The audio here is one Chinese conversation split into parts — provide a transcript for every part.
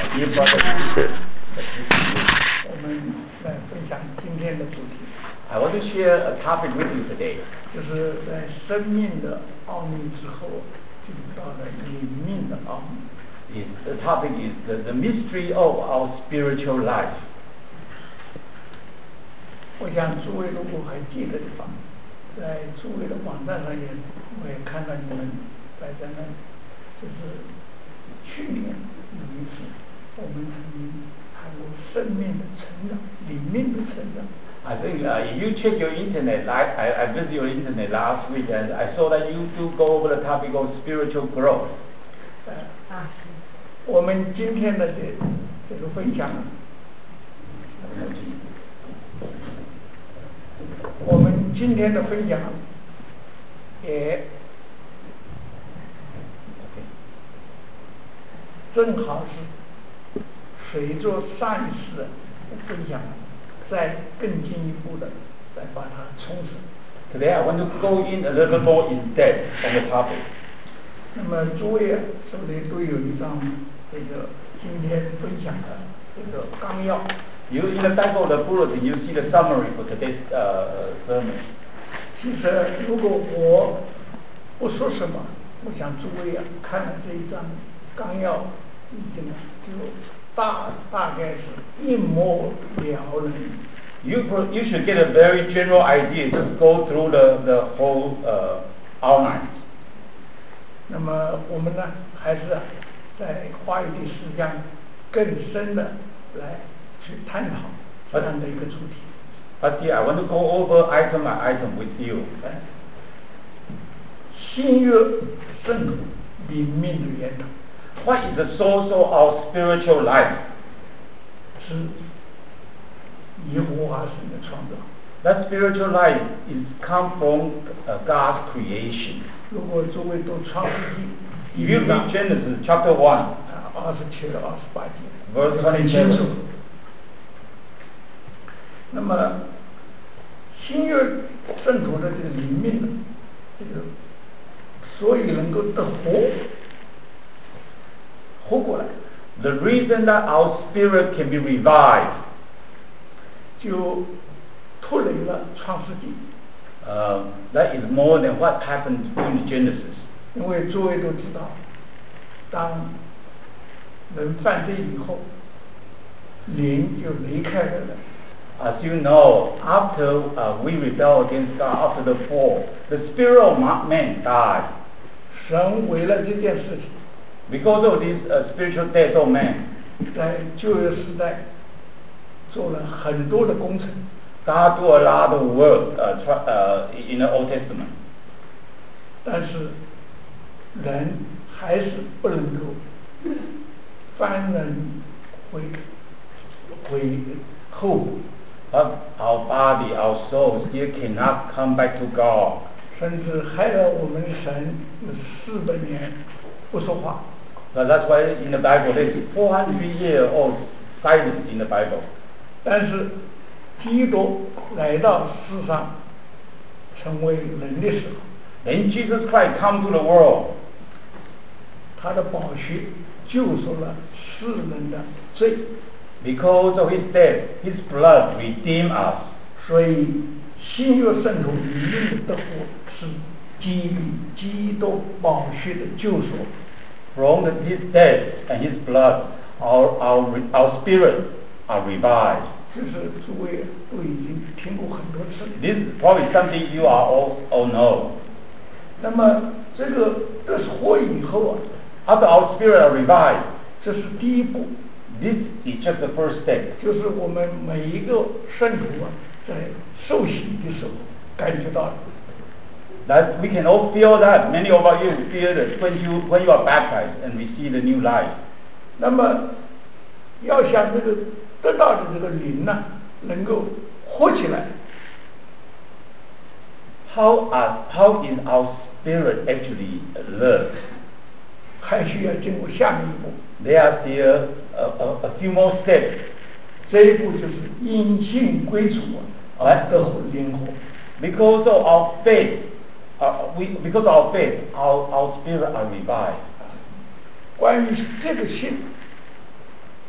Dear brothers and sisters, 我们来分享今天的主题。 I want to share a topic with you today. 就是在生命的奥秘之后，就到了灵命的奥秘。 The topic is the mystery of our spiritual life. 我想诸位如果还记得的话，在诸位的网站上我也看到你们在那，就是去年有一次，我们曾经谈过生命的成长、灵命的成长。 I think if you check your internet, I visited your internet last week and I saw that you do go over the topic of spiritual growth. 我们今天的这个分享，我们今天的分享也正好是随着上一次的分享，再更进一步的来把它充实。 Today I want to go in a little more in depth on the topic. 那么诸位手里都有一张这个今天分享的这个纲要。 You in the back of the bulletin, you see the summary for today's sermon. 其实如果我不说什么，我想诸位看了这一张纲要，已经就大概是一目了然。 You should get a very general idea. Just go through the whole outline. 那么我们呢，还是再花一点时间，更深的来去探讨这样的一个主题。 But yeah, I want to go over item by item with you. 新约圣徒灵命的源头。 What is the source of our spiritual life? 是耶和华神的创造。 That spiritual life is come from God's creation. 如果诸位读创世纪， If you read Genesis chapter 1, 27到28节 verse 很清楚。 27. 那么新约圣徒的这个灵命呢，这个所以能够得活过来。 The reason that our spirit can be revived, 就脱离了创世纪。 that is more than what happened in Genesis. 因为诸位都知道，当人犯罪以后，灵就离开了人。 As you know, after we rebel against God, after the fall, the spirit of man died. 神为了这件事情 Because of this spiritual death of man, 在旧约时代做了很多的工程。 God do a lot of work in the Old Testament. 但是人还是不能够翻人回后。 But our body, our soul still cannot come back to God. 甚至害了我们神有400年不说话。 So that's why in the Bible there is 400 years of silence in the Bible. 但是基督来到世上成为人的时候， When Jesus Christ come to the world, 他的宝血救赎了世人的罪。 because of his death, his blood redeemed us. 所以新约圣徒灵命的得活是基于基督宝血的救赎。 From his death and his blood, our spirit are revived. 这是诸位都已经听过很多次。 This is probably something you are all know. 那么这个得活以后 After our spirit are revived, 这是第一步。 this is just the first step. 就是我们每一个圣徒在受洗的时候感觉到的。 That we can all feel that. Many of you feel that when you are baptized and receive the new life. 那么要想这个得到的这个灵呢，能够活起来。 How is our spirit actually live? 还需要经过下面一步。 There are still a few more steps. 这一步就是因信归主得活灵活。 Because of our faith, our spirit are revived. 关于这个信，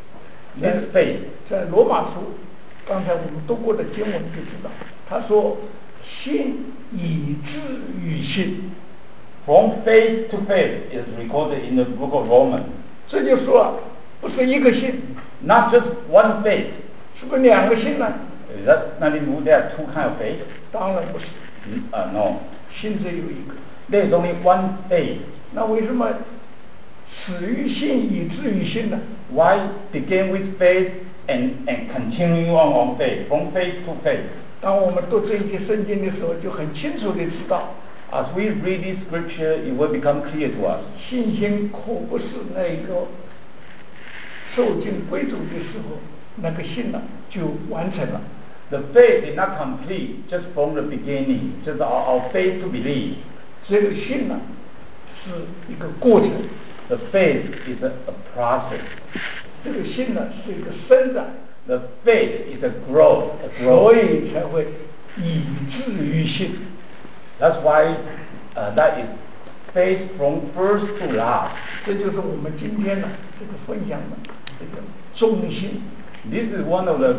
This faith. 在罗马书，刚才我们读过的经文就知道，他说信以至于信。 From faith to faith is recorded in the book of Romans. 这就说了，不是一个信， Not just one faith. 是不是两个信呢？ That means there are two kinds of faith? 当然不是， No. 信只有一个。 There is only one faith. 那为什么始于信以至于信呢？ Why begin with faith and continue on faith, from faith to faith? 当我们读这一节圣经的时候，就很清楚的知道， As we read this scripture, it will become clear to us. 信心可不是那个受尽归主的时候，那个信呢就完成了。 The faith is not complete just from the beginning, just our faith to believe. 这个信呢是一个过程， The faith is a process. 这个信呢是一个生长， The faith is a growth. 所以才会以至于信。 That's why that is faith from first to last. 这就是我们今天呢这个分享的这个中心。 This is one of the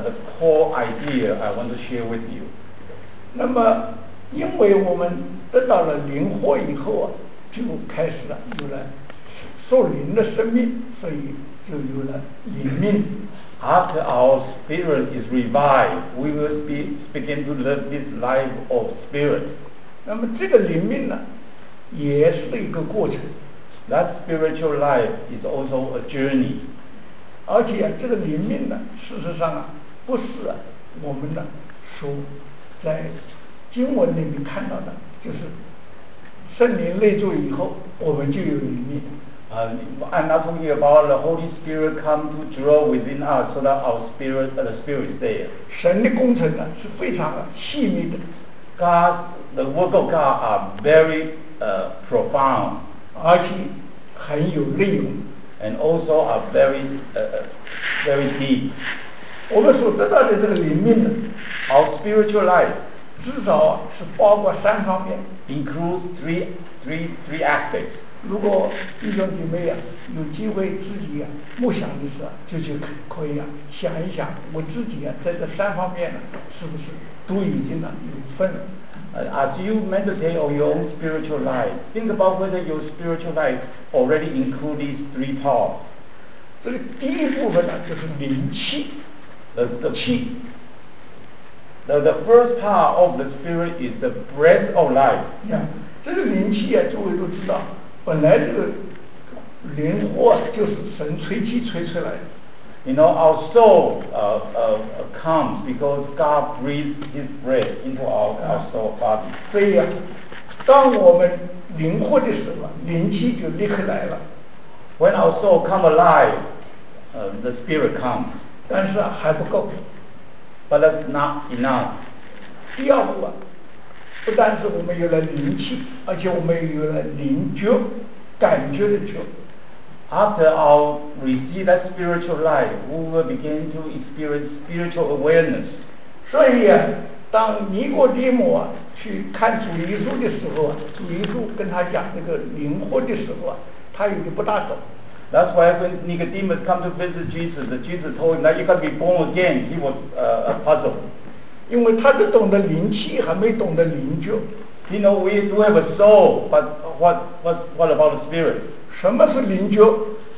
core idea I want to share with you. 那么，因为我们得到了灵活以后啊，就开始了有了属灵的生命，所以就有了灵命。 After our spirit is revived, we will begin to live this life of spirit. 那么这个灵命呢，也是一个过程。 That spiritual life is also a journey. 而且这个灵命呢，事实上啊，不是我们呢所在经文里面看到的，就是圣灵内住以后，我们就有灵命。 I'm not talking about the Holy Spirit come to dwell within us, so that our spirit, the Spirit is there. 神的工程呢是非常细密的。 The work of God are very profound, 而且很有内容。 and also are very deep. 我们所得到的这个灵命呢， Our spiritual life 至少是包括3方面。 includes three aspects. 如果弟兄姐妹有机会自己默想的时候，就可以想一想，我自己在这3方面是不是都已经有份。 As you meditate on your own spiritual life, think about whether your spiritual life already includes these 3 parts. 这个第一部分呢，就是灵气。气。 The first part of the spirit is the breath of life. 这个灵气诸位都知道，本来这个灵活就是神吹气吹出来的。 You know, our soul comes because God breathes His breath into our soul body. 所以当我们灵活的时候，灵气就立刻来了。 When our soul come alive, the spirit comes. 但是还不够。 But that's not enough. 第二步不但是我们有了灵气，而且我们有了灵觉，感觉的觉。 After our receive that spiritual life, we will begin to experience spiritual awareness. 所以当尼哥底母去看主耶稣的时候主耶稣跟他讲这个灵活的时候他有点不大懂。 That's why when Nicodemus come to visit Jesus, Jesus told him that you got to be born again. He was puzzled. 因为他只懂得灵气，还没懂得灵觉。 You know, we do have a soul, but what about the spirit? 什么是灵觉？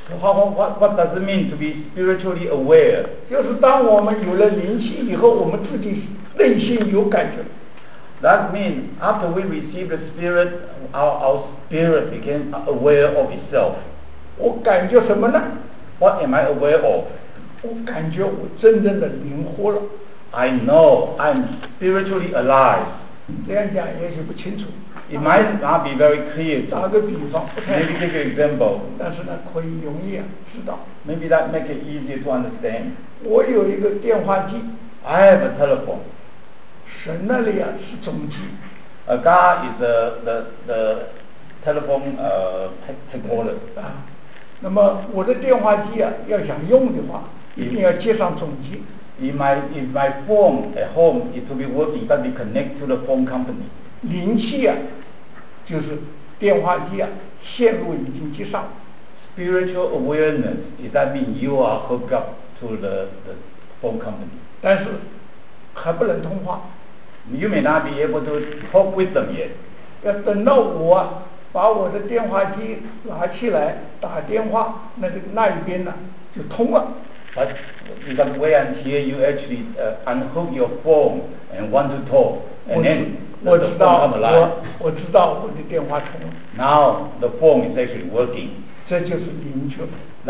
What does it mean to be spiritually aware? 就是当我们有了灵气以后，我们自己内心有感觉。 That means after we receive the spirit, our spirit became aware of itself. 我感觉什么呢？ What am I aware of? 我感觉我真正的灵活了。 I know I'm spiritually alive. 这样讲也许不清楚。 It might not be very clear. 打个比方， Maybe give you an example. 但是呢，可以容易知道。 Maybe that make it easier to understand. 我有一个电话机。 I have a telephone. 神那里是总机。 God is the telephone headquarters. 那么我的电话机要想用的话，一定要接上总机。 If my phone at home is to be working, got to be connected to the phone company. 灵气就是电话机线路已经接上。 Spiritual awareness is that mean you are hooked up to the phone company. 但是还不能通话。 You may not be able to talk with them yet. 要等到我把我的电话机拿起来打电话，那一边呢就通了。 But you got to wait until you actually unhook your phone and want to talk, and then the phone come alive. 我知道我的电话通了。 Now the phone is actually working. 这就是灵觉。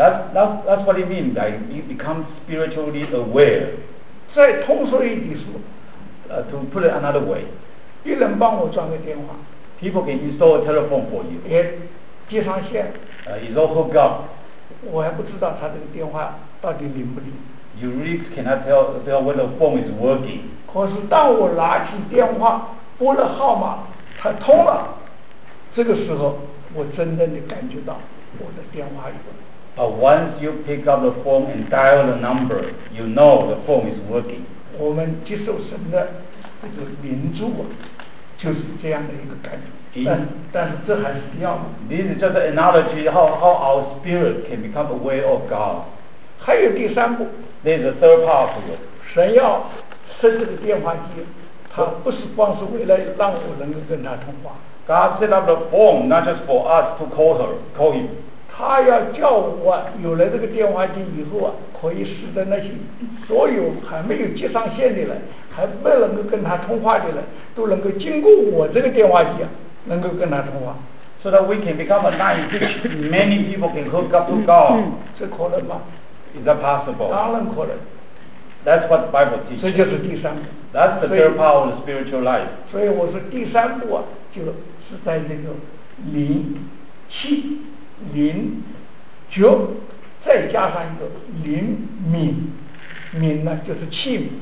That's what it means. Like you become spiritually aware. 再通俗一点说 ，to put it another way, 别人帮我装个电话 people can install a telephone for you. 也接上线。 It's all hooked up. 我还不知道他这个电话到底灵不灵。 You really cannot tell whether the phone is working. 可是当我拿起电话拨了号码，它通了，这个时候我真正的感觉到我的电话有。 Once you pick up the phone and dial the number, you know the phone is working. 我们接受神的这个灵助啊，就是这样的一个感觉。但是这还是一样的。 This is just an analogy how our spirit can become aware of God. 还有第三步。 There's a third part to it. 神要设这个电话机，它不是光是为了让我能够跟他通话。 God set up the phone not just for us to call him. 他要叫我有了这个电话机以后啊，可以使得那些所有还没有接上线的人，还不能够跟他通话的人，都能够经过我这个电话机啊，能够跟他通话。 So that we can become a line in which many people can hook up to God. 这可能吗？ Is that possible? 当然可能。 That's what the Bible teaches. 这就是第三步。 That's the third part of the spiritual life. 所以我说第三步啊，就是在这个灵气、灵觉，再加上一个灵敏，敏呢就是器皿。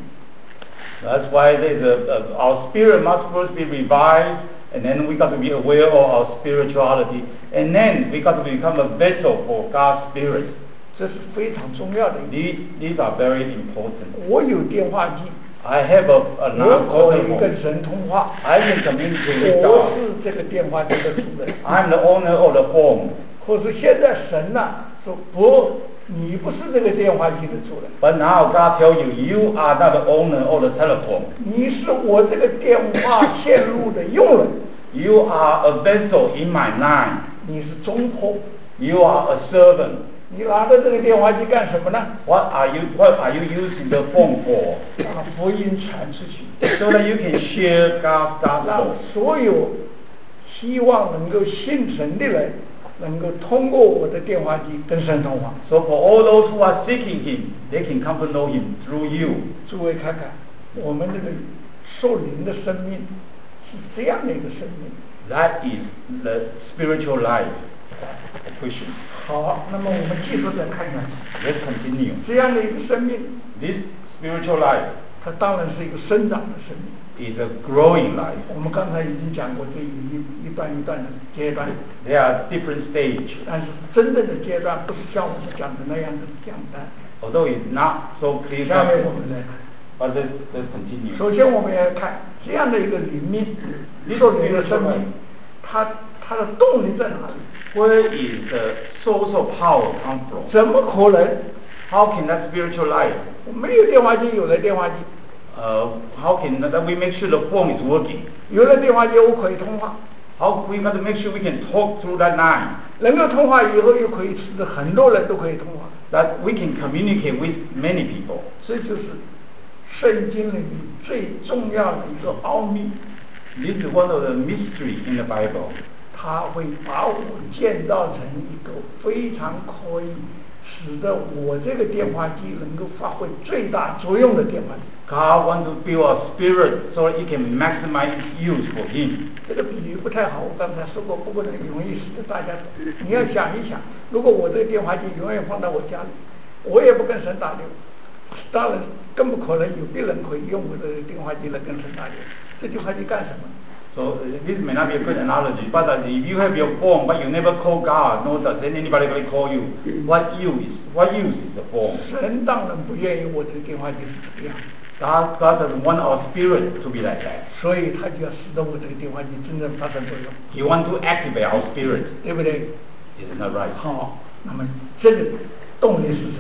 That's why our spirit must first be revived, and then we got to be aware of our spirituality, and then we got to become a vessel for God's Spirit. 这是非常重要的。 These are very important. 我有电话机。 I have a 我可以跟神通话。 I can communicate with God. 我是这个电话机的主人。 I'm the owner of the phone. 可是现在神呢说不，你不是这个电话机的主人。 But now God tells you, you are not the owner of the telephone. 你是我这个电话线路的用人。 You are a vessel in my line. 你是中仆。 You are a servant. 你拿着这个电话机干什么呢？ What are you using the phone for? 把福音传出去。 So that you can share God's gospel. 让所有希望能够信神的人，能够通过我的电话机跟神通话。 So for all those who are seeking Him, they can come to know Him through you. 诸位看看，我们这个受灵的生命是这样的一个生命。 That is the spiritual life of Christians. 好，那么我们继续再看下去。 Let's continue. 这样的一个生命 This spiritual life 它当然是一个生长的生命。 is a growing life. 我们刚才已经讲过，这一段一段的阶段。 There are different stages. 但是真正的阶段不是像我们讲的那样的简单。 Although it's not so clear. 下面我们来看。 But let's continue. 首先我们要看这样的一个灵命，受灵的生命，它的动力在哪里？ Where is the source of power come from? 怎么可能？ How can that spiritual life? 没有电话机，有了电话机。 How can that we make sure the phone is working? 有了电话机，我可以通话。 How we got to make sure we can talk through that line? 能够通话以后，又可以使很多人都可以通话。 That we can communicate with many people. 这就是圣经里面最重要的一个奥秘。 This is one of the mystery in the Bible. 他会把我建造成一个非常可以使得我这个电话机能够发挥最大作用的电话机。 God wants to build a spirit so it can maximize its use for Him. 这个比喻不太好，我刚才说过，不过呢容易使得大家懂。你要想一想，如果我这个电话机永远放在我家里，我也不跟神打电话，当然更不可能有别人可以用我的电话机来跟神打电话。这电话机干什么？ So this may not be a good analogy, but if you have your phone but you never call God, nor does anybody really call you, what use is the phone? 神当然不愿意我这个电话机是这样。 God doesn't want our spirit to be like that. 所以他就要使得我这个电话机真正发生作用。 He wants to activate our spirit. 对不对？ Isn't that right? 好，那么这个动力是什么？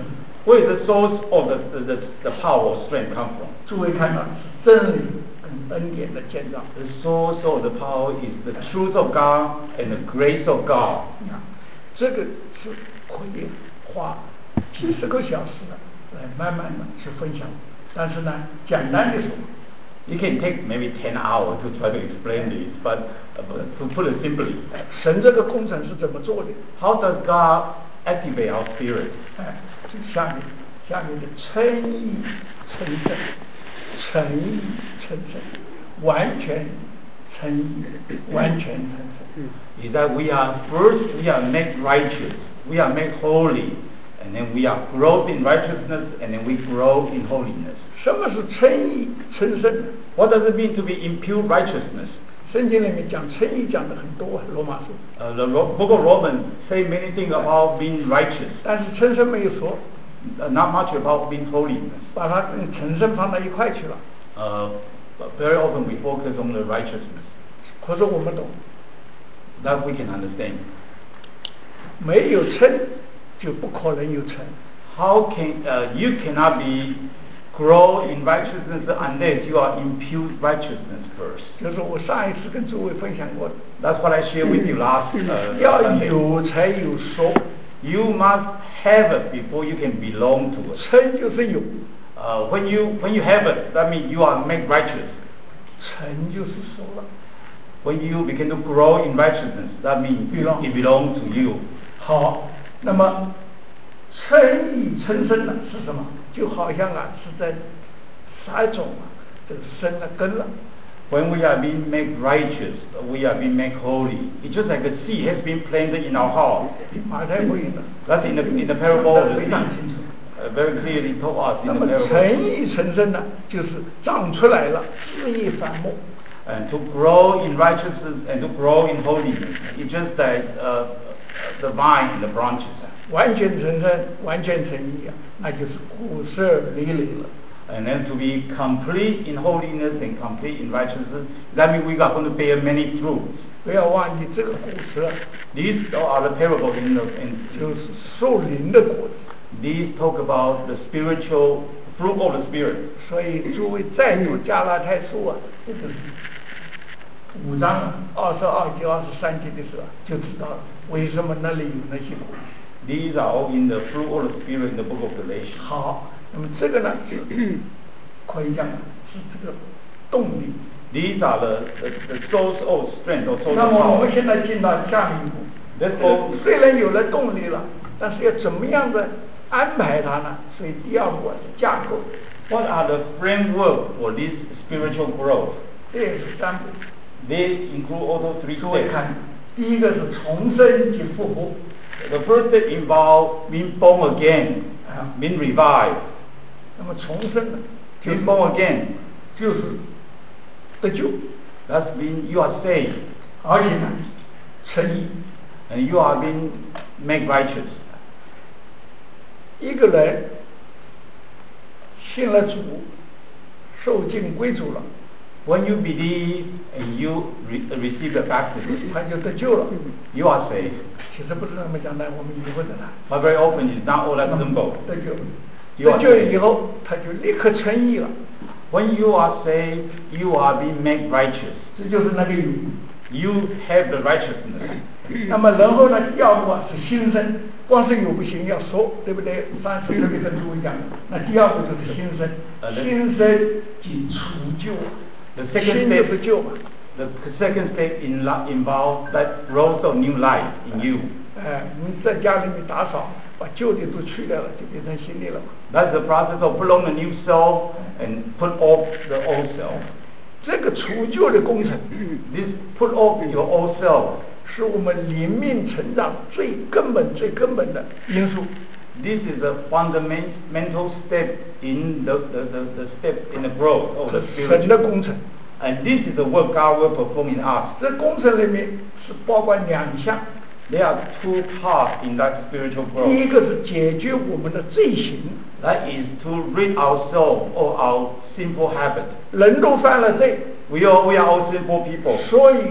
Where is the source of the power or strength come from? 诸位看到是真理跟恩典的建造。 The source of the power is the truth of God and the grace of God. 这个是可以花几十个小时来慢慢的去分享，但是呢，简单的说。 You can take maybe 10 hours to try to explain this, but to put it simply, 神这个工程是怎么做的？ how does God activate our spirit? 这下面的称义成圣，诚意成圣，完全称义，完全成圣。 Is that we are made righteous, we are made holy, and then we are growth in righteousness, and then we grow in holiness. 什么是称义成圣呢？ What does it mean to be impure righteousness? 圣经里面讲称义讲的很多啊，罗马书。 The book of Romans say many things about being righteous, 但是成圣没有说， not much about being holiness. 把它跟成圣放到一块去了。 But very often we focus on the righteousness. 可是我们懂， That we can understand. 没有称就不可能有成。 How can you cannot grow in righteousness unless you are impute righteousness first? 就是我上一次跟诸位分享过的， That's what I shared with you last 要 Sunday. 有才有说， You must have it before you can belong to it. 称就是有， When you have it, that means you are made righteous. 成就是说了。 When you begin to grow in righteousness, that means it belongs to you. 好，那么称义成圣呢是什么？就好像是在撒种这个生了根了。 When we are being made righteous, we are being made holy. It's just like a seed has been planted in our heart. 马太福音的， That's in the parable of the 非 seed. 常清楚。 Very clearly told us 那 in 么 the parable. 成义成圣呢，就是长出来了，枝叶繁茂。 And to grow in righteousness and to grow in holiness, it's just like the vine and the branches. 完全成圣，完全成义啊，那就是果实累累了。 And then to be complete in holiness and complete in righteousness, that means we are going to bear many fruits. 不要忘记这个果实， These are the parables in 就是属灵的果子。 these talk about the spiritual fruit of the spirit. 所以诸位再读加拉太书啊，这个5章22节、23节的时候，就知道了为什么那里有那些果子。 These are all in the fruit of the spirit in the book of Galatians. 好，那么这个呢是可以讲是这个动力。 These are the source of strength or source 那 of 么我 power. 们现在进到下面一步， Let's go. 虽然有了动力了，但是要怎么样的安排它呢？所以第二步是架构， What are the framework for this spiritual growth? 这也是3步。 They include also 3 诸位 steps. 看，第一个是重生及复活。 The first step involves being born again, being revived. 那么重生呢， Being born again, 就是得救， that means you are saved 而且呢，称义。 and you are being made righteous. 一个人信了主，受尽归主了， When you believe and you receive the baptism, 他就得救了。 you are saved. 其实不是那么简单，我们以后的谈。 But very often it's not all that simple. 得救， You are 得救以后，他就立刻称义了。 When you are saved, you are being made righteous. 这就是那个有。 You have the righteousness. 那么然后呢，第二步是新生，光是有不行，要说，对不对？上次特别跟诸位讲，那第二步就是新生，新生即除旧， The second 新就是旧嘛。 The second step involves that growth of new life in you. 你在家里面打扫，把旧的都去掉了，就变成新的了嘛。 That's the process of put on the new self and put off the old self. 这个除旧的工程， This put off your old self. 是我们灵命成长最根本的因素。 This is a fundamental step in the step in the growth of the 神的 spirit. 工程， And this is the work God will perform in us. 这工程里面是包括2项， There are 2 parts in that spiritual 第一 growth. 个是解决我们的罪行， That is to rid ourselves of our sinful habit. 人都犯了罪， We are all sinful people. 所以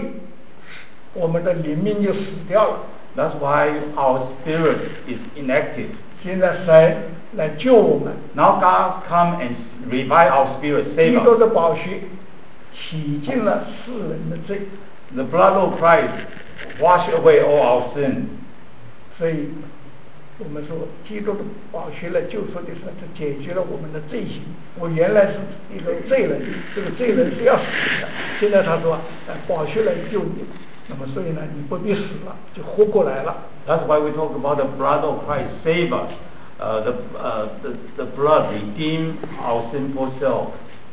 我们的灵命就死掉了。 That's why our spirit is inactive. 现在神来救我们。 Now God come and revive our spirit, 基 save 督 us. 的宝血洗净了世人的罪， The blood of Christ wash away all our sin. 所以我们说基督的宝血来救赎的时候，就解决了我们的罪行。我原来是一个罪人，这个罪人是要死的，现在他说宝血来救你，那么所以呢，你不必死了，就活过来了。 That's why we talk about the blood of Christ save us. The blood redeem our sinful self.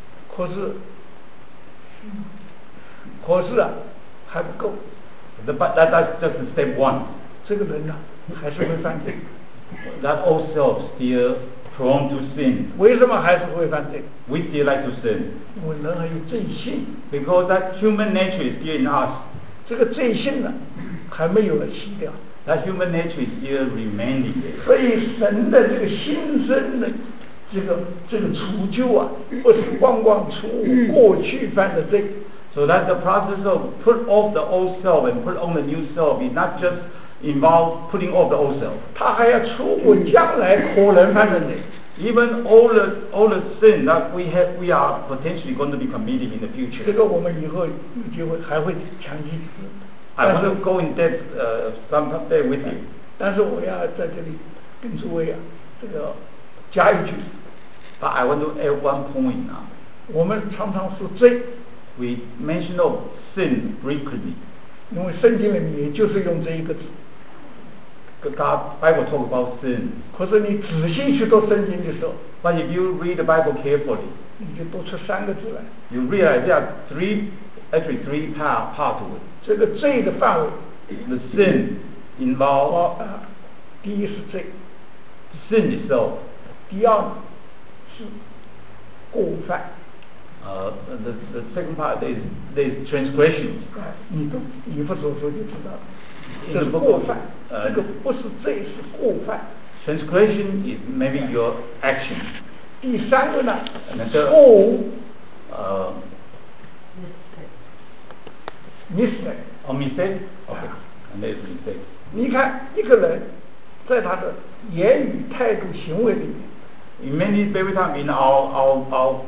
可是啊，还不够。 That's just step one. 这个人呢，还是会犯罪。 That old self still prone to sin. 为什么还是会犯罪？ We still like to sin. 因为人还有罪性。 Because that human nature is still in us. 这个罪性呢，还没有洗掉。 That human nature is still remaining there. 所以神的这个新生的这个除救啊，不是光除过去犯的罪。 So that the process of put off the old self and put on the new self is not just involve putting off the old self. 他还要除过将来可能犯的罪。 Even all the sin that we are potentially going to be committing in the future. 这个我们以后有机会还会详细。 I want to go in depth someday with you. 但是我要在这里跟诸位啊，这个加一句。 But I want to add one point now. 我们常常说罪。 We mention of sin frequently. 因为圣经里面也就是用这一个字。 God Bible talk about sin. 可是你仔细去读圣经的时候 But if you read the Bible carefully, 你就读出3个字来。 You realize there are three part to it. 这个罪的范围 The sin involved 第一是罪 sin itself. 第二是过犯。 The second part is transgressions. 你读以弗所书就知道了， In 这 the 是 book 过 of, 犯，这个不是罪，是过犯。 Transgression is maybe your action. 第3个呢， Another, 错误 mistake。 a mistake? Okay. And there's mistake. 你看一个人在他的言语、态度、行为里面 In every time in our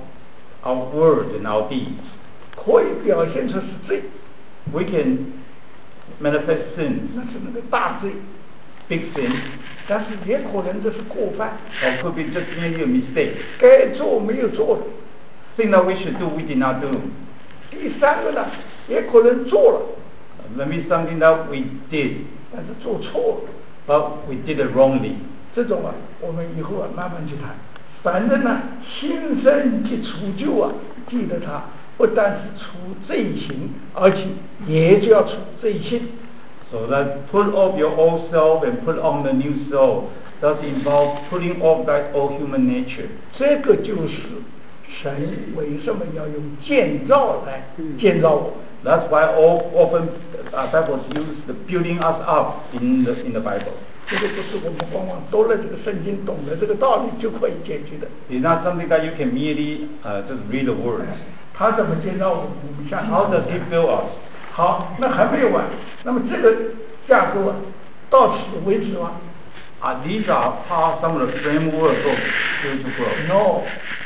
words and our deeds, 可以表现出是罪， we can manifest sin, 那是那个大罪， big sin, 但是也可能这是过犯， or could be just merely a mistake. 该做没有做的。 Thing that we should do, we did not do. 第3个呢，也可能做了， Maybe something that we did, 但是做错了。 but we did it wrongly. 这种啊，我们以后啊慢慢去谈。反正呢，新生即除旧啊，记得它不但是除罪行，而且也就要除罪性。 So that put off your old self and put on the new self does involve putting off that old human nature. 这个就是神为什么要用建造来建造我们。 That's why often Bible use the building us up in the Bible. 这个不是我们光读了这个圣经，懂得这个道理就可以解决的。 It's not something that you can merely just read the words. 他怎么建造我们？我们下面 How does He build us? 好，那还没有完。那么这个架构啊，到此为止吗 These are some of the framework of spiritual growth. ？No，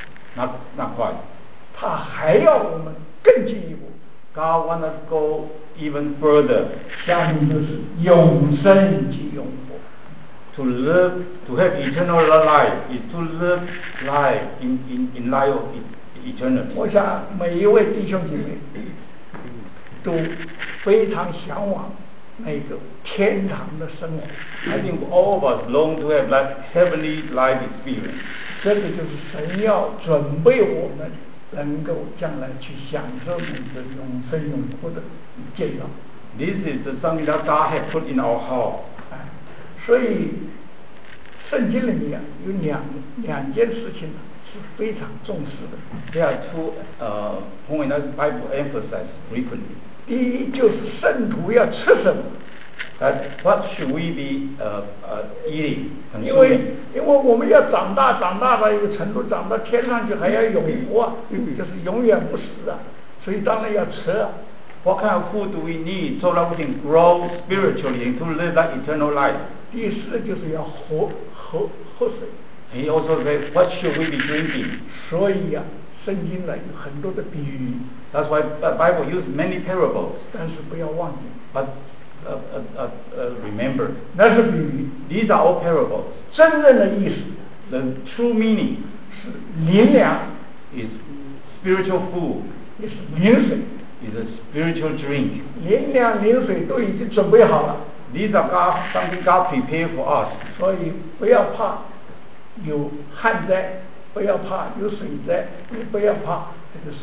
Not quite. 他还要我们更进一步。 God wants us to go even further. 下面就是永生及永活。 To live, to have eternal life is to live life in life of eternity. 我想每一位弟兄姐妹都非常向往那个天堂的生活。 I think all of us long to have that heavenly life experience. 这个就是神要准备我们能够将来去享受那个永生永活的建造。 This is something that God has put in our heart. 所以圣经里面有两件事情是非常重视的。 There are two points that the Bible emphasizes frequently. 第一就是圣徒要吃什么。 That what should we be eating, 因为 consuming? 我们要长大到一个程度，长到天上去还要永活啊，就是永远不死啊，所以当然要吃啊。 What kind of food do we need so that we can grow spiritually and to live that eternal life? 第四就是要喝喝水。 He also said, what should we be drinking? 所以呀，圣经呢有很多的比喻。 That's why the Bible uses many parables. 但是不要忘记。 But remember, 那是比喻。 these are all parables. 真正的意思 The true meaning 是灵粮， is spiritual food, 也是灵水。 is a spiritual drink. 灵粮、灵水都已经准备好了。 These are something God prepared for us. 所以不要怕有旱灾，不要怕有水灾，也不要怕这个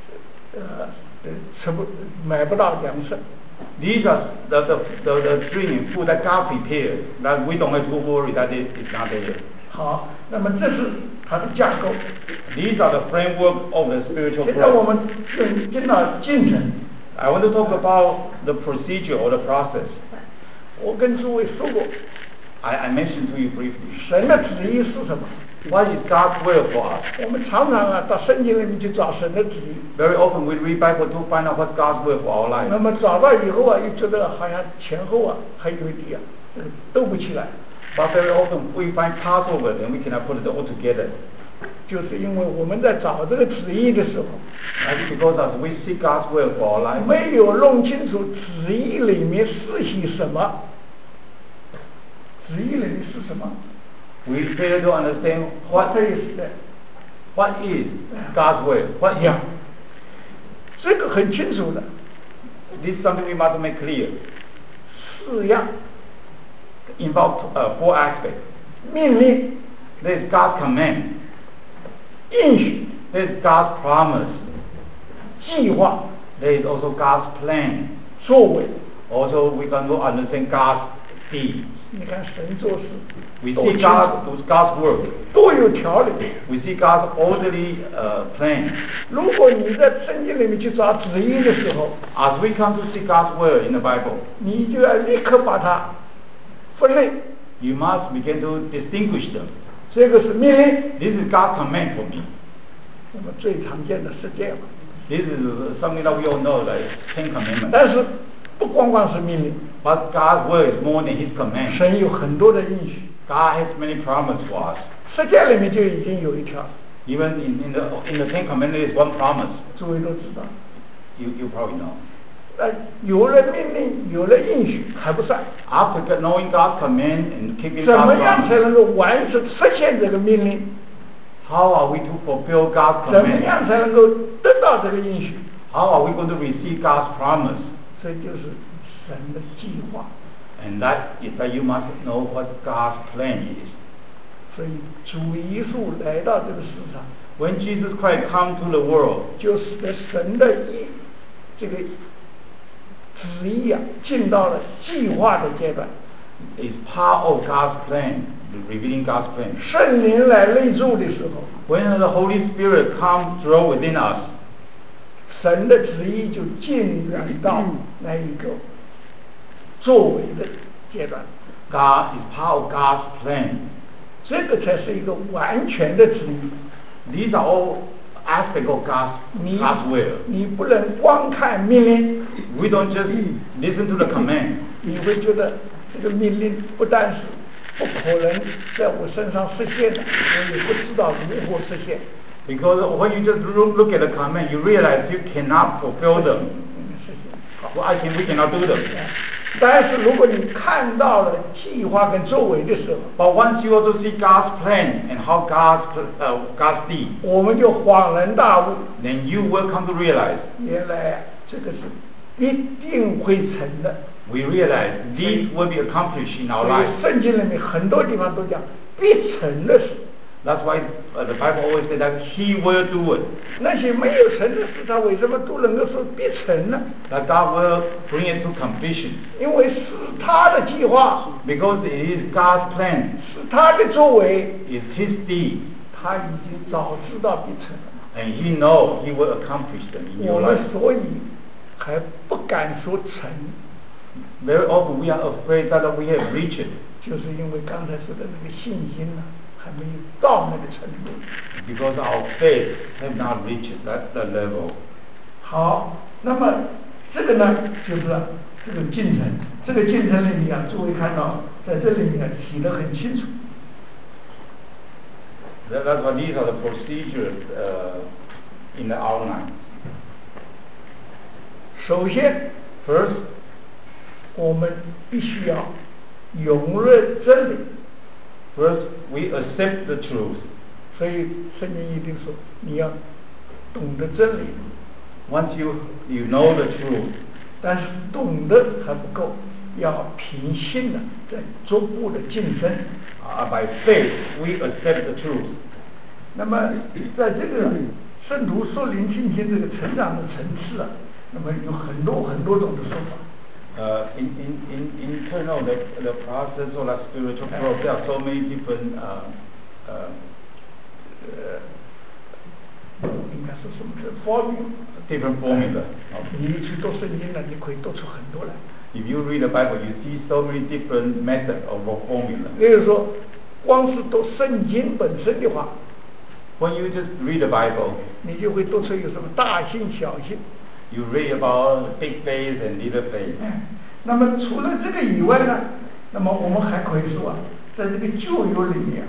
是买不到粮食。 These are the drink and food that God prepared. That we don't have to worry that it is not there. 好，那么这是它的架构。 These are the framework of the spiritual 现在我 growth. 们进到进程。 I want to talk about the procedure or the process. 我跟诸位说过， I mentioned to you briefly. 神的旨意是什么？ What is God's will for us? 我们常常到圣经里面去找神的旨意。 Very often we read Bible to find out what God's will for our 那 life. 么找到以后啊，又觉得好像前后啊还有一点斗不起来。 But very often we find parts of it and we cannot put it all together. 就是因为我们在找这个旨意的时候， That's because as we seek God's will for our life, 没有弄清楚旨意里面是些什么。旨意里面是什么？ we fail to understand what 这意思的。 is God's will. What is? 这个很清楚的。 This is something we must make clear. 4样。 Involve 4 aspects. 命令。 There is God's command. 应许。 There is God's promise. 计划。 There is also God's plan. 作为。 Also we can understand God's deed. 你看神做事 We see God do God's work. 都有条理。 We see God's orderly plan. 如果你在圣经里面去找旨意的时候， As we come to see God's word in the Bible, 你就要立刻把它分类。 you must begin to distinguish them. 这个是命令。 This is God's command for me. 我们最常见的是这样。 This is something that we all know, like 10 Commandments. 但是不光光是命令， But God's word is more than His command. 神有很多的应许。 God has many promises for us. 十诫里面就已经有一条， Even in the 10 Commandments, there is one promise. 诸位都知道。 You probably know. 有了命令，有了应许还不算。 After knowing God's command and keeping 怎 God's 么样才 promise, 能够完成实现这个命令？ how are we to fulfill God's 怎么 command? 样才能够得到这个应许？ How are we going to receive God's promise? 这就是神的计划。 And that is that you must know what God's plan is. 所以主耶稣来到这个世上， When Jesus Christ come to the world, 就使得神的这个旨意啊，进到了计划的阶段。 is part of God's plan, revealing God's plan. 圣灵来内住的时候， When the Holy Spirit comes dwell within us, 神的旨意就进入到那一个作为的阶段。 God is part of God's plan. 这个才是一个完全的旨意。 These are all aspects of God's will. 你不能光看命令， We don't just listen to the command. 你会觉得这个命令不但是不可能在我身上实现的，我也不知道如何实现。 Because when you just look at the command, you realize you cannot fulfill them. 实现好。 Well, we cannot do them. 但是如果你看到了计划跟作为的时候， But once you also see God's plan and how God's deed, 我们就恍然大悟， then you will come to realize, 原来这个是一定会成的。 we realize these will be accomplished in our 所 life. 以圣经里面很多地方都讲必成的事。 That's why the Bible always says that He will do it. 那些没有成的事，他为什么都能够说必成呢？ That God will bring it to completion. 因为是他的计划， Because it is God's plan. 是他的作为， It's His deed. 他已经早知道必成了。 And He knows He will accomplish them in 我 your 们 life. 所以还不敢说成， Very often we are afraid that we have reached it. 就是因为刚才说的那个信心呢，还没有到那个程度。 Because our faith have not reached that level. 好，那么这个呢，就是这个进程。这个进程里面啊，诸位看到在这里面提得很清楚。 That's why these are the procedures in the outline. 首先 First, 我们必须要永认真理。 first we accept the truth. 所以圣经一定说你要懂得真理。 Once you know the truth, 但是懂得还不够，要凭信的在逐步的晋升。 by faith we accept the truth. 那么在这个圣徒属灵信心这个成长的层次啊，那么有很多种的说法。 In terms of the process of the spiritual growth, there are so many different 应该是什么formula？ different formula. 你去读圣经呢，你可以读出很多来。 If you read the Bible, you see so many different methods of formula. 也就是说，光是读圣经本身的话， when you just read the Bible, 你就会读出有什么大信、小信。 You read about big faith and little faith. 那么除了这个以外呢，那么我们还可以说啊，在这个旧约里面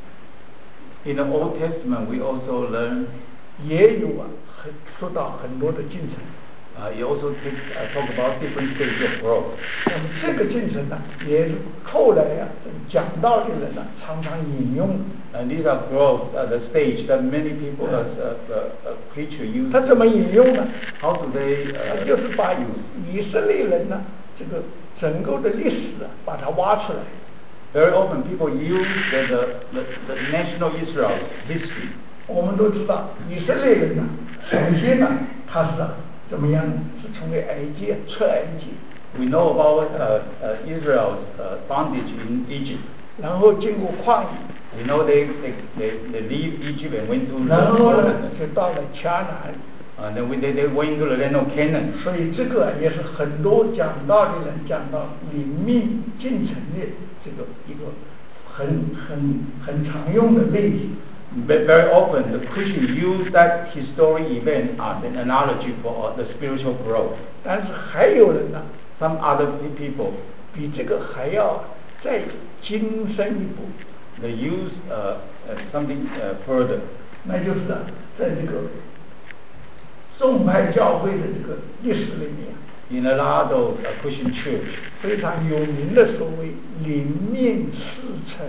In the Old Testament, we also learn 也有啊，说到很多的进程。 You also talk about different stages of growth. 那么这个进程呢，也是后来呀、讲道的人呢常常引用。 And these are growth, the stage that many people as preacher use. 他怎么引用呢？ How do they 就是把 use? 以色列人呢这个整个的历史啊，把它挖出来。 Very often people use the national Israel history. 我们都知道以色列人呢，首先呢他是怎么样呢？是从埃及出埃及。 We know about Israel's bondage in Egypt. 然后经过旷野。 We know they leave Egypt and went to 然后呢 wilderness. 就到了迦南。 Then they went to the land of Canaan. 所以这个也是很多讲道的人讲到灵命进程的这个一个很常用的例子。 But very often the Christians use that historic event as an analogy for the spiritual growth. 但是还有人呢 Some other people 比这个还要再精深一步。 They use something further. 那就是在这个众派教会的这个历史里面 In a lot of Christian church, 非常有名的所谓灵命四层。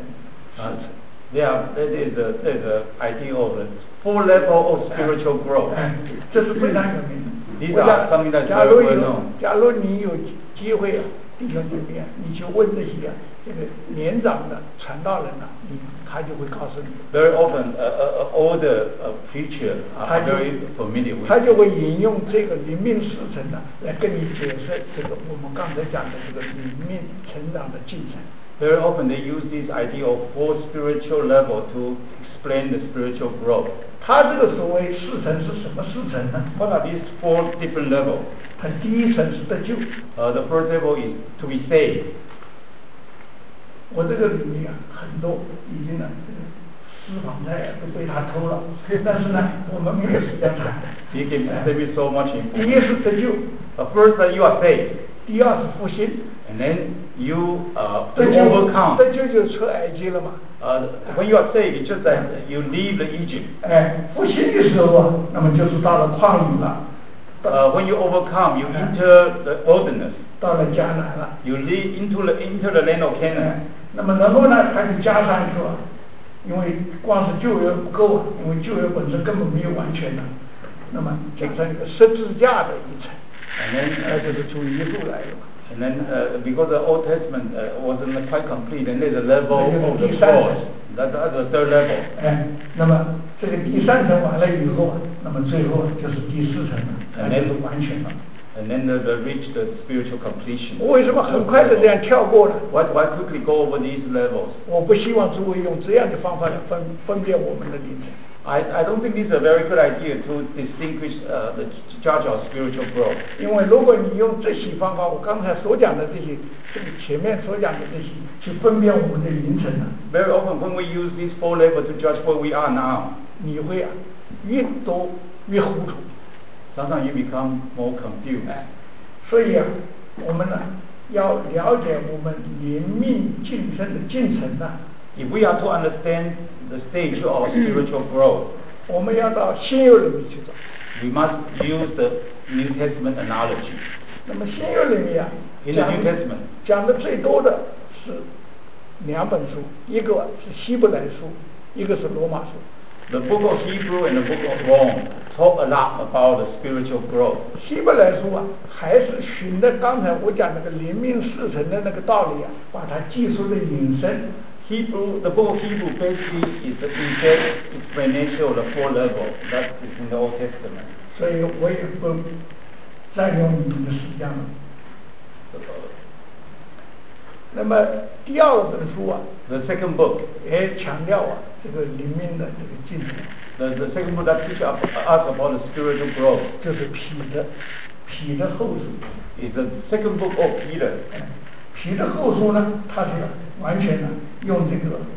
there's the idea of the 4 levels of spiritual growth. 这是非常有名的。 These are something that's very well known. 假如你有机会啊，弟兄姐妹啊，你去问这些这个年长的传道人啊，他就会告诉你。 Very often, older preacher are very familiar with. 他就会引用这个灵命四层呢，来跟你解释这个我们刚才讲的这个灵命成长的进程。 Very often they use this idea of 4 spiritual level to explain the spiritual growth. 他这个所谓四层是什么四层呢？ What are these 4 different levels? 他第一层是得救。 The first level is to be saved. 我这个里面啊，很多已经呢，私房菜都被他偷了，但是呢，我们没有时间谈。 He can save me so much information. 第一是得救。 First, that you are saved. 第二是复兴。 And then you overcome. 得救就出埃及了嘛。 When you are saved, it's just that you leave the Egypt. 复兴的时候啊，那么就是到了旷野了。 When you overcome, you enter the wilderness. 到了迦南了。 You lead into the land of Canaan. 那么然后呢，他就加上一个，因为光是旧约不够啊，因为旧约本身根本没有完全的，那么加上一个十字架的一层，那就是从一路来的嘛。 And then because the Old Testament wasn't quite complete, then there's a level of the cross. That's the 3rd level. 那么这个第3层完了以后，那么最后就是第4层了，那就是完全了。 And then they reach the spiritual completion. 为什么很快的这样跳过呢？ Why quickly go over these levels? 我不希望诸位用这样的方法来分辨我们的灵命。 I don't think this is a very good idea to distinguish the judge of spiritual growth. 因为如果你用这些方法，我刚才所讲的这些，前面所讲的这些，去分辨我们的灵程呢 Very often when we use these 4 levels to judge where we are now, 你会啊越多越糊涂。 sometimes you become more confused. 所以啊，我们呢要了解我们灵命晋升的进程呢， If we are to understand the stage of spiritual growth, 我们要到新约里面去找。 we must use the New Testament analogy. 那么新约里面啊， In the New Testament, 讲的最多的是2本书，一个是希伯来书，一个是罗马书。 the book of Hebrew and the book of Rome talk a lot about the spiritual growth. 希伯来书啊，还是循着刚才我讲那个灵命事成的那个道理啊，把它技术的引申。 The book of Hebrew basically is the in-depth explanation of the 4 levels that is in the Old Testament. 所以我也不占用你们的时间了。那么第2本书啊 The second book, 也强调啊这个灵命的这个进程。 the second book that teaches us about the spiritual growth 就是彼得后书。 is the second book of Peter. 彼得后书呢，它是完全呢用这个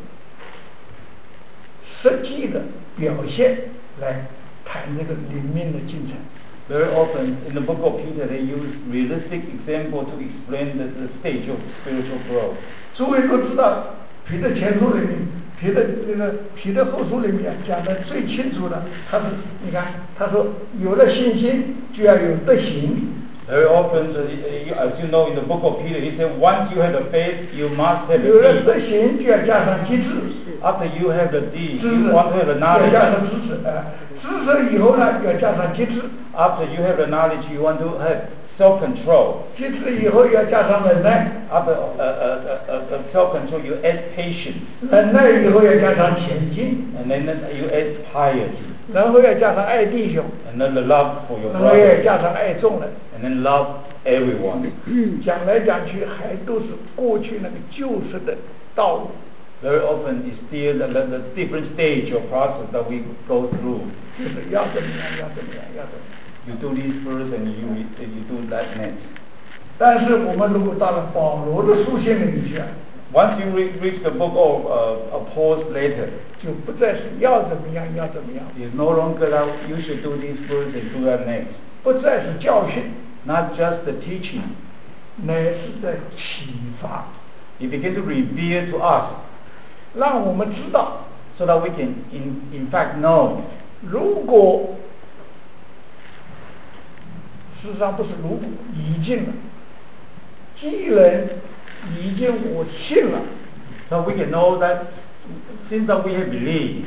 实际的表现来谈这个灵命的进程。 Very often in the book of Peter they use realistic example to explain the stage of spiritual growth. 诸位都知道，彼得前书里面，彼得后书里面讲的最清楚的，你看他说有了信心就要有德行。 Very often, as you know, in the book of Peter, he said, once you have the faith, you must have the 有了 deed. 德行就要加上机智。 After you have the deed, 知 you 识 want to have the 要加上 knowledge. 知识，知识以后呢要加上机智， After you have the knowledge, you want to have self-control. 机智以后要加上忍耐， After self-control, you add patience. 忍耐以后要加上虔敬， And then you add piety. 然后要加上爱弟兄， And then the love for your 然后要 brother. 加上爱众人。 And then love everyone. 讲来讲去还都是过去那个旧式的道路。 Very often it's still the different stage or process that we go through. 就是要怎么样，要怎么样，要怎么样。 You do this first and you do that next. 但是我们如果到了保罗的书信里面去啊， Once you reach the book of Paul's letter, 就不再是要怎么样，要怎么样， it's no longer that you should do this first and do that next. 不再是教训， Not just the teaching. 乃是在启发， It begins to reveal to us 让我们知道， so that we can in fact know. 如果事实上不是如果已经了，既然已经我信了， So we can know that since that we have believed,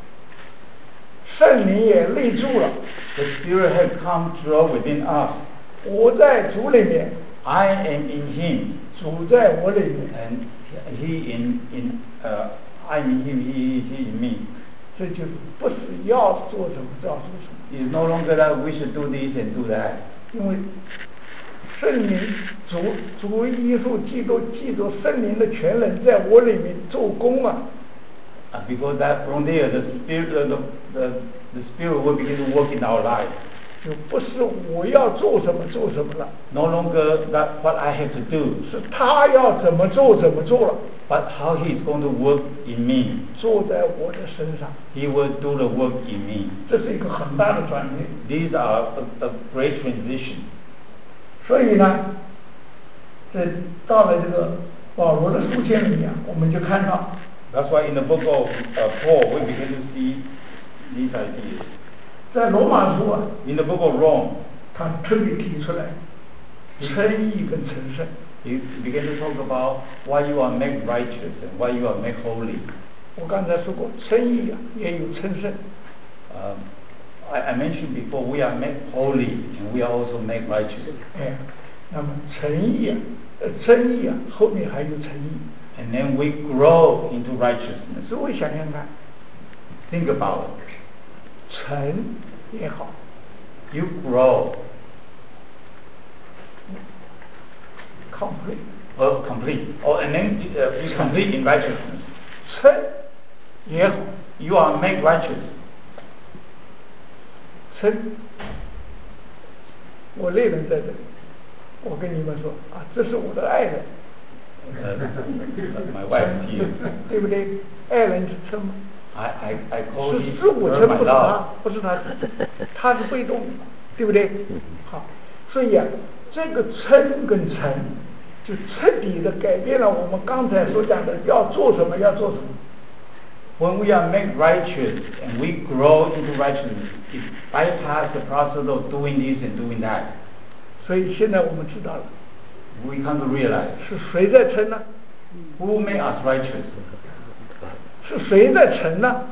圣灵也内住了， the Spirit has come to dwell within us. 我在主里面， I am in Him, 主在我里面， and He I'm in Him, He in me. 这就是不是要做什么就要做什么， It's no longer that we should do this and do that. 因为圣灵主耶稣基督记住圣灵的全能在我里面做工啊， Because that from there the Spirit will begin to work in our life. 就不是我要做什么做什么了， No longer that what I have to do, 是他要怎么做怎么做了， but how He is going to work in me. 做在我的身上， He will do the work in me. 这是一个很大的转变。 These are a great transition. 所以呢，到了这个保罗的书信里面，我们就看到， That's why in the book of Paul we begin to see these ideas. 在罗马书啊， In the book of Rome, 他特别提出来称义跟成圣。 he began to talk about why you are made righteous and why you are made holy. 我刚才说过，称义啊也有称圣。 I mentioned before we are made holy and we are also made righteous. 哎，那么称义啊，称义啊，后面还有称义。 And then we grow into righteousness. 诸位想想看， Think about it. 成也好， You grow complete， or complete, and then you complete in righteousness. 称也好， You are made righteous. 称。我类人在这里，我跟你们说啊，这是我的爱人， My wife here. 对不对？爱人是称吗？ I call 是我 her 称， my 不是他 love.， 不是他，他是被动的，对不对？好，所以啊，这个称跟成就彻底的改变了我们刚才所讲的要做什么要做什么。 When we are made righteous and we grow into righteousness, it bypasses the process of doing this and doing that. 所以现在我们知道了。 We come to realize. 是谁在称呢？ Who made us righteous? 是谁在称呢？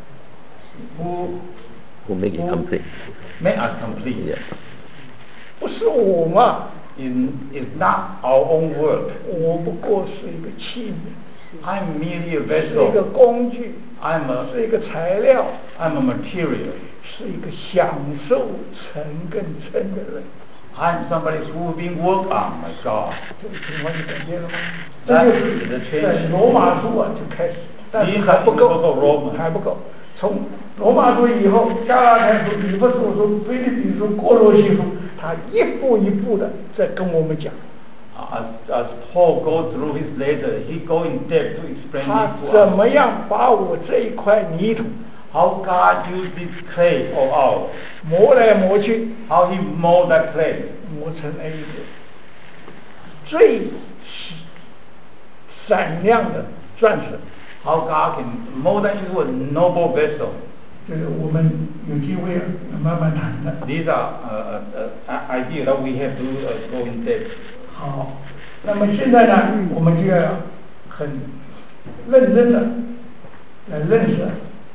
Who make it complete? Made us complete. Yeah. 不是我嘛。 It's not our own work. 我不过是一个器皿。 I'm merely a 是一个 vessel. 工具。是一个材料。 I'm a material. 是一个享受成跟称的人。 I'm somebody who's been worked on by God. 这个情况就改变了吗？ That 这 is 就 the 是在 change. 罗马书啊就开始，但是还不够，还不够。从罗马书以后，加拉太书、以弗所书、腓立比书、哥罗西书，他一步一步的在跟我们讲。 As Paul goes through his letter, he goes in depth to explain 他 it to 怎 us. 么样把我这一块泥土 How God used this clay of ours. 磨来磨去， How he molded that clay. 磨成了一个最闪亮的钻石。 How God can mold that into a noble vessel. 这个我们有机会慢慢谈的。 These are ideas that we have to go in depth. 好，那么现在呢，我们就要很认真的来认识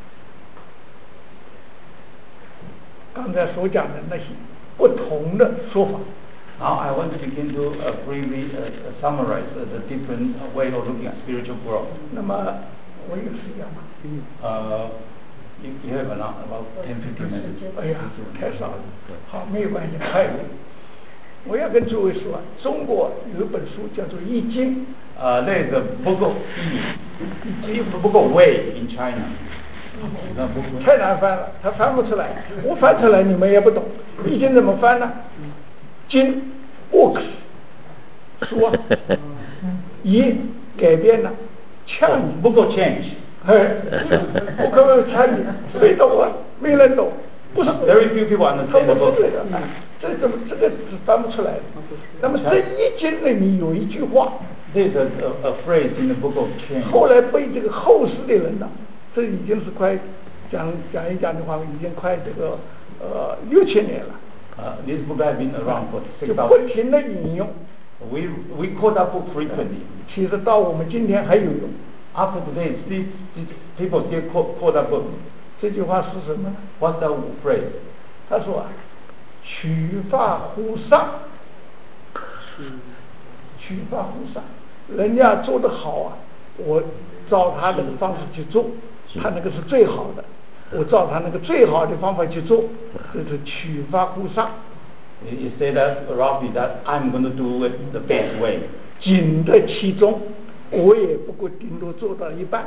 刚才所讲的那些不同的说法。 Now I want to begin to briefly summarize the different way of looking at spiritual growth. 那么我有时间吗 ？You have about 10-15 minutes. 哎呀，太少了。好，没有关系，快一点。我要跟诸位说啊，中国有一本书叫做《易经》。 There is a book of Yi, a book of Wei in China. 太难翻了，他翻不出来。我翻出来你们也不懂。易经怎么翻呢？经 books 书啊，一改变了 change book of change. 不可能change，谁懂啊？没人懂，不是 Very few people understand the book. 这个是翻不出来的。那么这易经里面有一句话。 There's a phrase in the book of change. 后来被这个后世的人呢，这已经是快讲一讲的话，已经快这个6000年了。 This book has been around for 6,000 years. 就不停的引用。 We quote that book frequently. 其实到我们今天还有用。 After today, people still quote that book. 这句话是什么呢 ？What's that phrase? 他说啊，取法乎上。取法乎上，人家做得好啊，我照他那个方式去做，他那个是最好的，我照他那个最好的方法去做，这是取法乎上。 You say that roughly that I'm going to do it the best way. 仅在其中，我也不过顶多做到一半。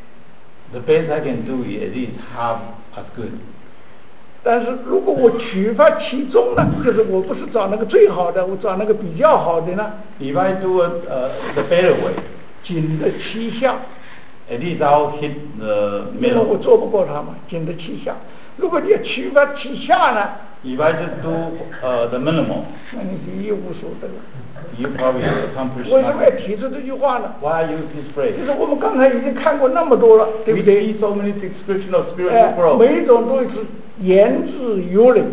The best I can do is at least half as good. 但是如果我取法其中呢，就是我不是找那个最好的，我找那个比较好的呢。 If I do it the better way, 仅得其下。 At least I'll hit the middle. 因为我做不过他嘛，仅得其下。如果你取法其下呢？ If I just do the minimum, 那你就一无所得了。 You probably accomplish nothing. 为什么要提出这句话呢 Why use this phrase? 就是我们刚才已经看过那么多了，对不 We 对 see so many descriptions of spiritual growth. 每一种都是言之有理。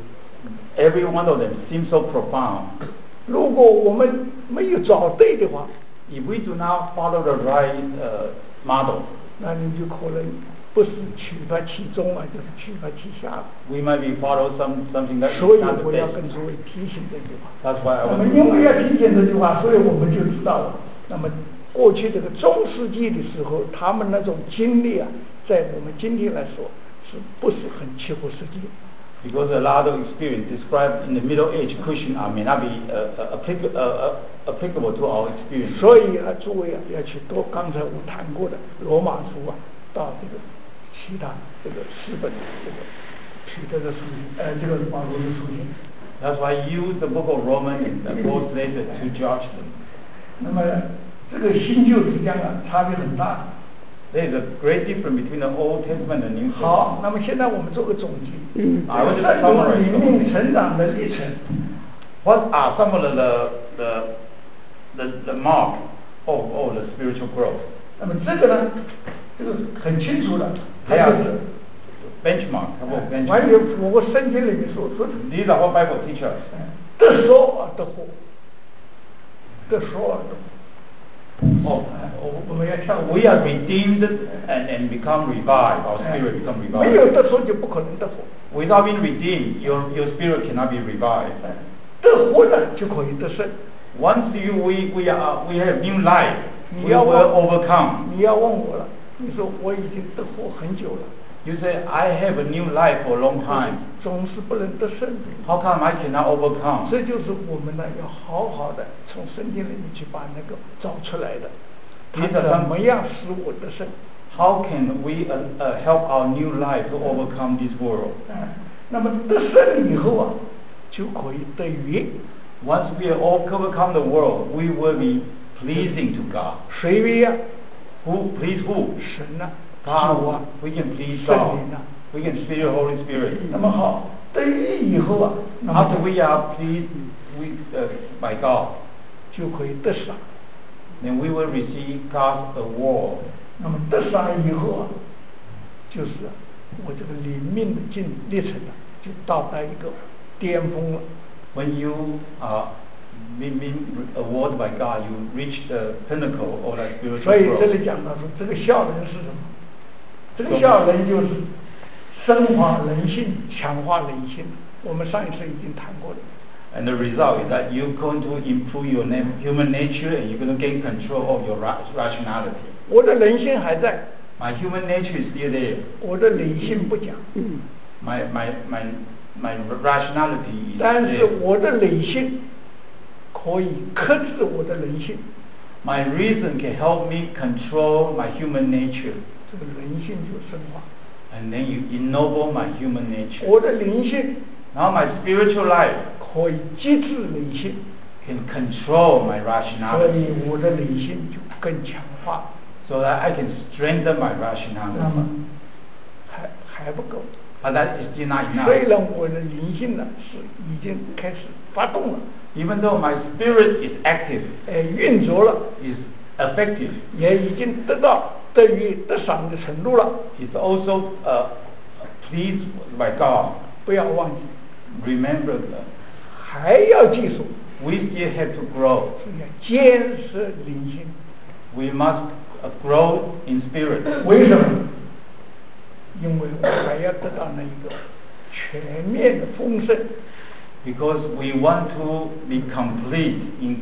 Every one of them seems so profound. 如果我们没有找对的话 If we do not follow the right model, 那你就可能不是取法其中啊，就是取法其下。 we might be follow something that is 所以 not the 我要 best. 跟诸位提醒这句话。 That's why I 那么 want 因为要 to. 提醒这句话，所以我们就知道了。那么过去这个中世纪的时候，他们那种经历啊，在我们今天来说，是不是很切合实际？ Because a lot of experience described in the Middle Age Christian may not be applicable to our experience. 所以啊，诸位啊，要去多刚才我谈过的罗马书啊，到这个其他这个4本这个彼得的书信，这个保罗的书信。 That's why I use the book of Romans and Paul's letter to judge them. 那么这个新旧之间啊，差别很大。 There is a great difference between the Old Testament and New Testament. 好，那么现在我们做个总结。 I 圣 want to 灵 summarize 命成长的历程。 What are some of the the mark of the spiritual growth. 那么这个呢，这个很清楚的，它 They 就 are 是 benchmark, benchmark. 完全符合圣经里面所说的。 These are what Bible teaches us. 得说而得活，得说而得活。 我们要跳。 We are redeemed and become revived. Our spirit become 没有 revived. 得说就不可能得活。 Without being redeemed, your spirit cannot be revived. 得活呢就可以得胜。 Once we have new life, 你 we 要 will 问 overcome. 你要问我了，你说我已经得活很久了。 You say, I have a new life for a long time. 总是不能得胜。 How come I cannot overcome? 这就是我们呢要好好的从圣经里面去把那个找出来的。他怎么样使我得胜？ How can we help our new life to overcome this world? 那么得胜以后啊，就可以得约。 Once we overcome the world, we will be pleasing to God. 谁约呀？ Who please who? 神呐，主 God. 啊， We can please 圣 God. 灵啊。 We can please the Holy Spirit. 那么好，得约以后啊，那么 After we are pleased by God, 就可以得赏。 then we will receive God's award. 那么得赏以后啊，就是我这个灵命的历程啊，就到达一个巅峰了。 When you are being awarded by God, you reach the pinnacle of that 所 spiritual 以这 growth. 里讲到说，这个效能是什么？这个效能就是升华人性、强化人性。我们上一次已经谈过了。 And the result is that you're going to improve your human nature and you're going to gain control of your rationality. 我的人性还在， My human nature is still there. 我的理性不讲， My rationality is 但是 there. 我的理性可以克制我的人性， My reason can help me control my human nature. 这个人性就升华。 And then you ennoble my human nature. 我的灵性 Now my spiritual life 可以击制理性， can control my 所 rationality. 以我的理性就更强化。 So that I can strengthen my 那 rationality. 么还不够。 But that is still not 虽 enough. 然我的灵性呢是已经开始发动了， Even though my spirit is active, 运作了， is effective, 也已经得到得于得赏的程度了。 it's also pleased by God. 不要忘记， Remember, 还要记住， we still have to grow. 是要坚实灵性。 We must grow in spirit. 为什么？因为我还要得到那一个全面的丰盛。 Because we want to be complete in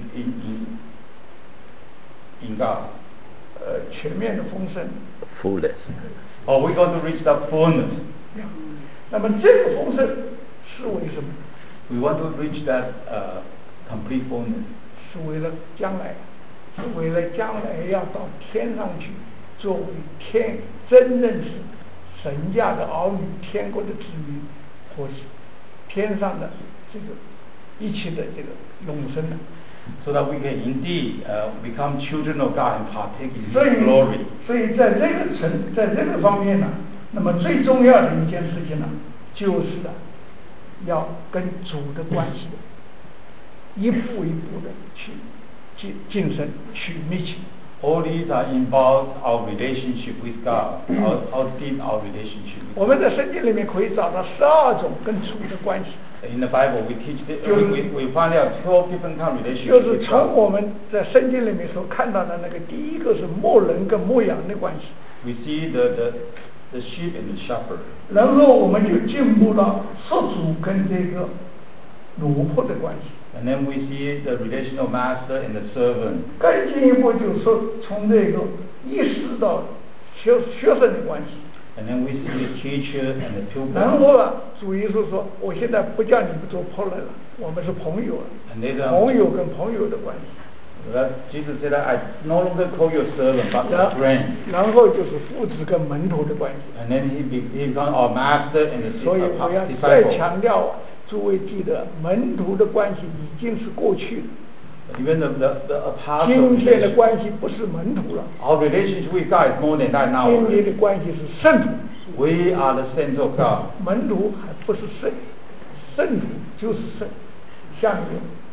God. 全面的丰盛。 fullness. Or we're going to reach that fullness. 那么这个丰盛是为什么？ We want to reach that complete fullness. 是为了将来，是为了将来要到天上去，作为真正是神家的儿女、天国的子民，或是天上的这个一切的这个永生的。 So that we can indeed become children of God and partake in 所 His 以 glory. 在这个方面呢，那么最重要的一件事情呢，就是要跟主的关系一步一步的去晋升，去密切。 All these are involved our relationship with God, how deep our relationship 我 with 们 God. 在圣经里面可以找到12种跟主的关系， In the Bible, we teach we find out 12 different kind of 就 relationships 是 with 从 God. 我们在圣经里面所看到的那个第一个是牧人跟牧羊的关系， We see the sheep and the shepherd. 然后我们就进步到社主跟这个奴仆的关系。 And then we see the relation of master and the servant. 更进一步就是说，从这个医师到学生的关系。 And then we see the teacher and the 然 pupil. 后啊，主耶稣说：“我现在不叫你们做仆人了，我们是朋友了。 And later 朋友跟朋友的关系。 that Jesus said, I no longer call you a servant, but a friend. 然后就是父子跟门徒的关系。 And then he became our master and the 所以我要再 disciple. 强调啊，诸位记得，门徒的关系已经是过去了。 Even the apostle 今天的 relation, 关系不是门徒了， our relationship with God is more than that now. 今天的关系是圣徒。 We are the saints of God. 门徒还不是圣，圣徒就是圣。下面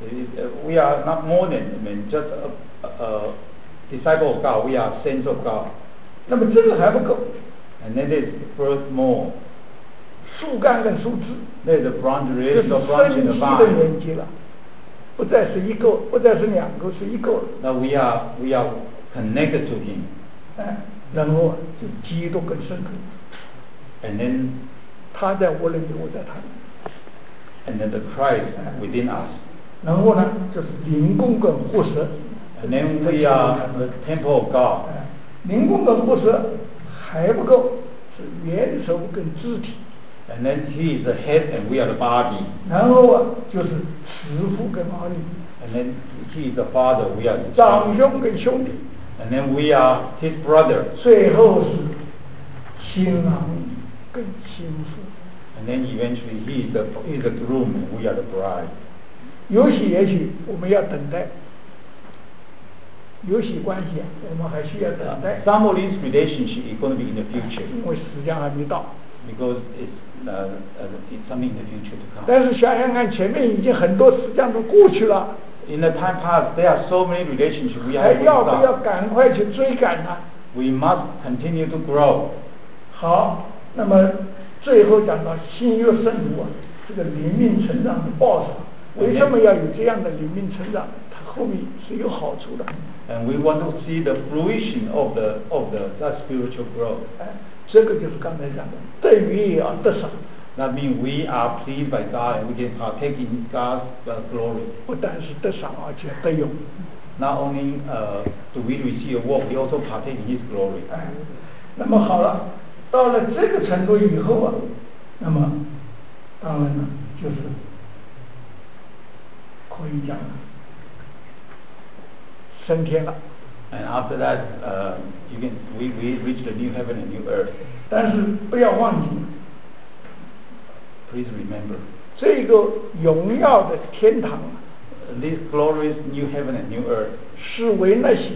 We are not more than just a disciple of God. We are saints of God. 那么这个还不够。 And then there's first more. 树干跟树枝， There's the branch, 这 the 是 branch 生 and the 息的 vine. 年纪了，不再是一个，不再是两个，是一个了。 Now we are connected to Him. 然后就基督更深刻。 And then 他在我里面，我在他里面。 and then the Christ within us. 然后呢，就是灵宫跟活石。 And then we are the temple of God. 灵宫跟活石还不够，是元首跟肢体。 And then He is the head and we are the body. 然后就是慈父跟儿女。 And then He is the Father, we are the 长 children. 兄跟兄弟。 And then we are His brother. 最后是新郎跟新妇。 And then eventually He is the groom and we are the bride. 有些也许我们要等待，有些关系我们还需要等待。 Some of these relationships is going to be in the future. 因为时间还没到。 Because it's something in the future to come. 但是想想看，前面已经很多时间都过去了。 In the time past, there are so many relationships we 还 have 要不要 with God. 赶快去追赶呢？ We must continue to grow. 好，那么最后讲到新约圣徒这个灵命成长的报酬，为什么要有这样的灵命成长？它后面是有好处的。 And we want to see the fruition of that spiritual growth. 这个就是刚才讲的，得鱼也要得赏。 That means we are pleased by God and we can partake in God's glory. 不但是得赏，而且得用。 Not only do we receive a work, we also partake in His glory. 那么好了，到了这个程度以后那么当然呢，就是可以讲升天了。 And after that, we reach the new heaven and new earth. 但是不要忘记， Please remember, 这个荣耀的天堂 this glorious new heaven and new earth 是为那些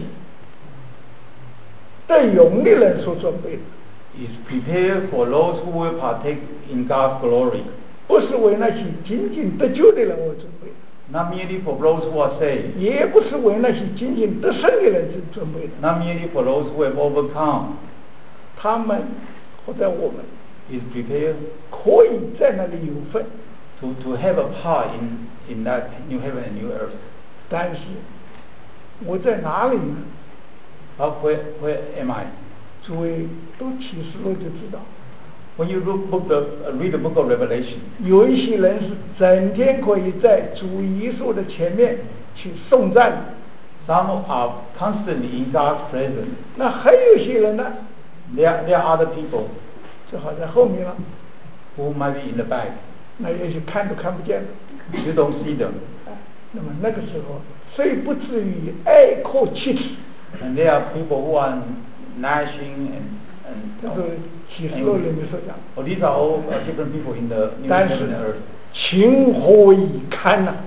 得荣的人所准备的， is prepared for those who will partake in God's glory. 不是为那些仅仅得救的人而准备的， Not merely for those who are saved. 也不是为那些仅仅得胜的人准备的。 Not merely for those who have overcome. 他们或者我们 Is prepared 可以在那里有份， to have a part in that new heaven and new earth. 但是我在哪里呢？ Where am I? 诸位读启示录就知道， When you read the book of Revelation, 有一些人是整天可以在主耶稣的前面去颂赞， some are constantly in God's presence. 那还有一些人呢， There are other people 只好在后面了， who might be in the back. 那也许看都看不见了。 You don't see them. 那么那个时候虽不至于哀哭切齿， And there are people who are gnashing 这 and 个启示录里面所讲， oh, these are all different people in the new 但 heaven 是 and earth. 情何以堪呐、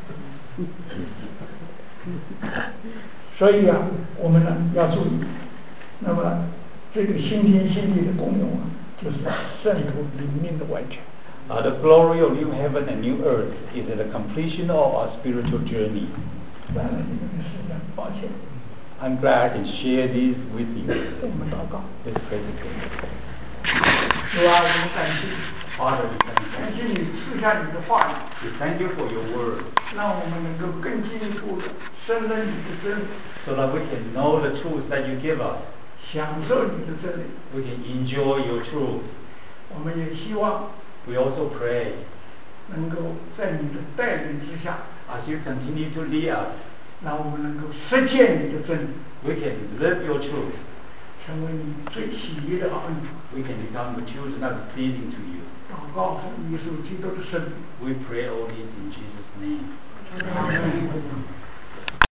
所以我们呢要注意。那么这个新天新地的功用就是圣徒灵命的完全。 The glory of new heaven and new earth is the completion of our spiritual journey. 完了，你们的时间，抱歉。 I'm glad I can share this with you. 我们祷告。 Let's pray together. 主啊，我们感谢你， Father, we thank 感 you. 谢你赐下你的话语， We thank you for your word, 让我们能够更进一步的深认你的真理， so that we can know the truth that you give us. 享受你的真理。 We can enjoy your truth. 我们也希望 We also pray, 能够在你的带领之下， as you continue to lead us, 让我们能够实践你的真理， we can live your truth. 成为你最喜悦的儿女。 We can become the children that are pleasing to you. 祷告奉耶稣基督的圣名。 We pray all this in Jesus' name. 阿门。